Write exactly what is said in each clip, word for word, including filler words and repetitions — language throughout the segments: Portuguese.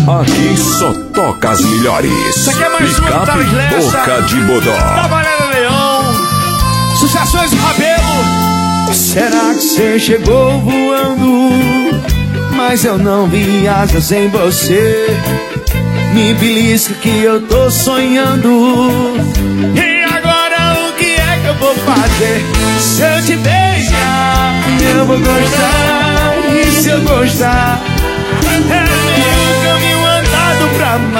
Aqui só toca as melhores. Isso aqui é mais uma Picape Boca de Bodó. Trabalhando Leão. Sucessões do Rabelo. Será que você chegou voando? Mas eu não vi asas em você. Me belisca que eu tô sonhando. E agora o que é que eu vou fazer? Se eu te beijar, eu vou gostar. E se eu gostar, é meio caminho andado pra amar.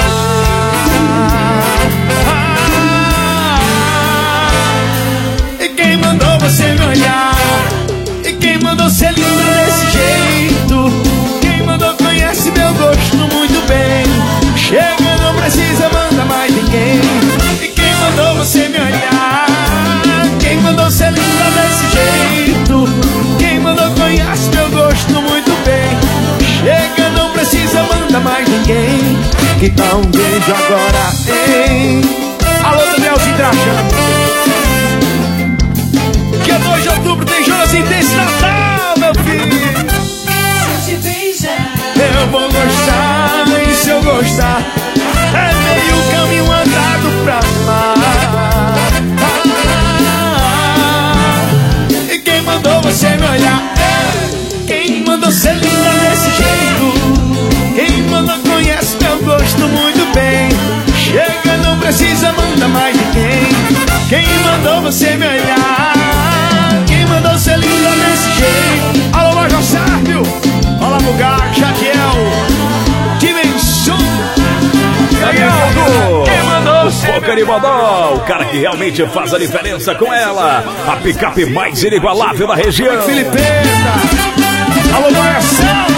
ah, E quem mandou você me olhar? E quem mandou ser linda desse jeito? Quem mandou conhece meu gosto muito bem. Chega, não precisa mandar mais ninguém. E quem mandou você me olhar? Quem mandou ser linda desse jeito? Quem mandou conhece meu gosto muito bem. Chega, não precisa mandar mais ninguém. Que tal um beijo agora, hein? Alô, Danielzinho Trajano. Dia dois de outubro tem Jonas Intense Natal, meu filho. Se eu te beijar, eu vou gostar, e se eu gostar, é meio caminho andado pra amar. ah, E quem mandou você me olhar? É quem mandou ser linda desse jeito. Quem mandou conhece meu gosto muito bem. Chega, não precisa mandar mais ninguém. Quem mandou você me olhar? Quem mandou ser linda desse jeito? Alô, Major Sérgio. Olá, Bugar, Jadiel, Dimensão. Quem mandou ser Boca de Bodó, o cara que realmente faz a diferença com ela. A picape mais inigualável da região. Filipeta. Alô, Marcelo.